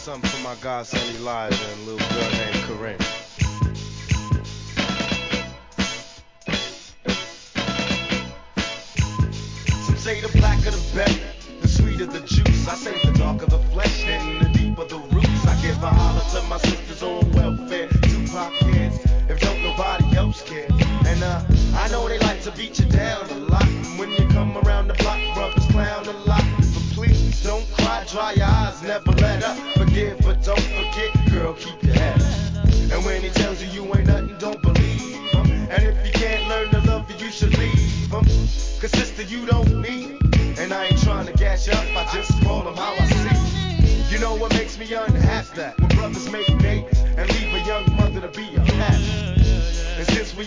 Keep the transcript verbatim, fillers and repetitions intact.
something for my godson Elijah and a little girl named Corinne. Some say the blacker the better, the sweeter the juice. I say the darker the flesh and the deeper the roots. I give a holler to my sisters on welfare, Tupac kids, if don't nobody else care. And uh, I know they like to beat you down a lot. And when you come around the block, brothers clown a lot. But please don't cry, dry your eyes, never let up. Forgive but don't forget, girl, keep your head up. And when he tells you you ain't nothing, don't believe him. And if you can't learn to love you, you should leave him. Cause sister, you don't need it. And I ain't trying to gas you up, I just call him how I see it. You know what makes me unhappy? That when brothers make